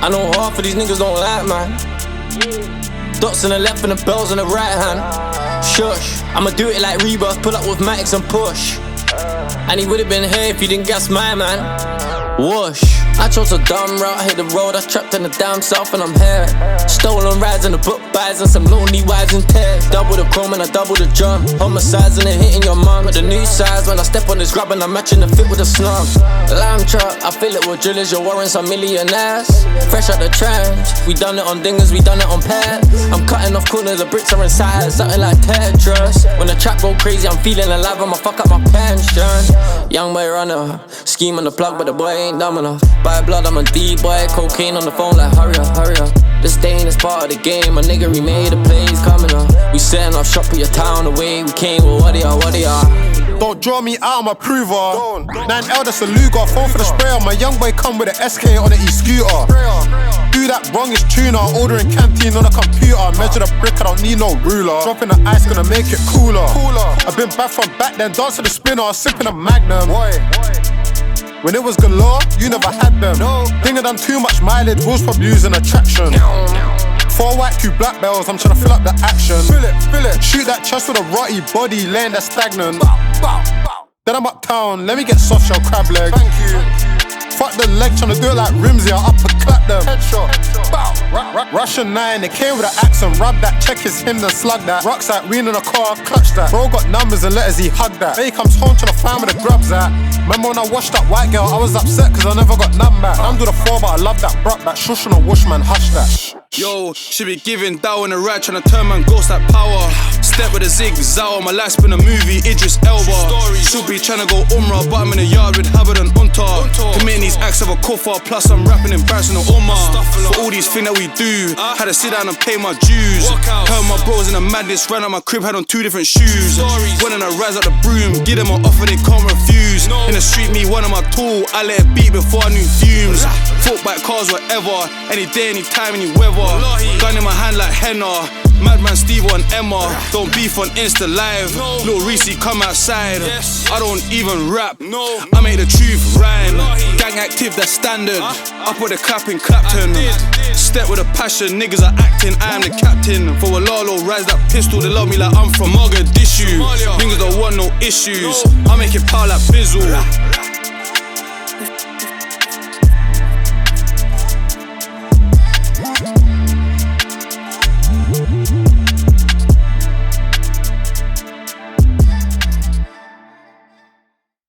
I know half of these niggas don't like, man. Dots on the left and the bells on the right hand. Shush, I'ma do it like Rebirth, pull up with Max and push. And he would've been here if you didn't guess my man. Whoosh. I chose a dumb route, hit the road, I trapped in the down south and I'm here. Stolen rides and the book buys and some lonely wives and tears. Double the chrome and I double the drum. Homicides and it hitting your mum. With the new size when I step on this grab and I'm matching the fit with the snub. Lamb truck, I fill it with drillers, you're warrants are millionaires. Fresh out the trench, we done it on dingers, we done it on pairs. I'm cutting off corners, the bricks are inside, something like Tetris. When the trap go crazy, I'm feeling alive, I'ma fuck up my pension. Young boy runner, scheme on the plug, but the boy ain't dumb enough. By blood, I'm a D-boy, cocaine on the phone like hurry up, hurry up. This stain is part of the game, my nigga, we made a play, he's coming up. We setting off shop, put your town away, we came with what they are, what they are. Don't draw me out, I'm a prover. 9L, that's a Luger, phone for the sprayer. My young boy come with an SK on the e-scooter. Do that wrong is tuner, ordering canteen on a computer. Measure the brick, I don't need no ruler. Dropping the ice, gonna make it cooler. I've been back from back then, dance to the spinner, sipping a Magnum. When it was galore, you never had them. Think I done too much mileage, was probably losing attraction. 4 white, 2 black bells, I'm tryna fill up the action. Fill it. Shoot that chest with a rotty body, laying there stagnant. Then I'm uptown, let me get soft shell crab leg. Thank you. Fuck the leg, tryna do it like Rimsey, I'll uppercut them. Headshot. Russian 9, they came with an accent. Rub that, check his him, then slug that. Rocks that, we in a car, clutch that. Bro got numbers and letters, he hugged that. Then he comes home tryna find where the grubs at. Remember when I washed that white girl, I was upset cause I never got none back. I'm do the 4 but I love that bruck, that shush on a whoosh man, hush that. Yo, she be giving dough in the ride, tryna turn man ghost like power. Step with a zig, Zao, my life's been a movie, Idris Elba. Should be tryna go Umrah, but I'm in the yard with Hubbard and Untar. Committing these acts of a kuffar, plus I'm rapping embarrassing the Ummah. For all these things that we do, had to sit down and pay my dues. Heard my bros in the madness, ran out my crib, had on 2 different shoes. Went on a rise up the broom, give them an offer they can't refuse. In the street, me one of my tool, I let it beat before I knew fumes. Fought back cars, whatever, any day, any time, any weather. Gun in my hand like henna. Madman Steve and Emma. Don't beef on Insta Live. Lil Reese come outside. I don't even rap. I make the truth rhyme. Gang active, that's standard. Up with the clapping Clapton. Step with a passion, niggas are acting. I am the captain. For a Lalo, rise that pistol. They love me like I'm from Mogadishu. Niggas don't want no issues. I make it power like Bizzle.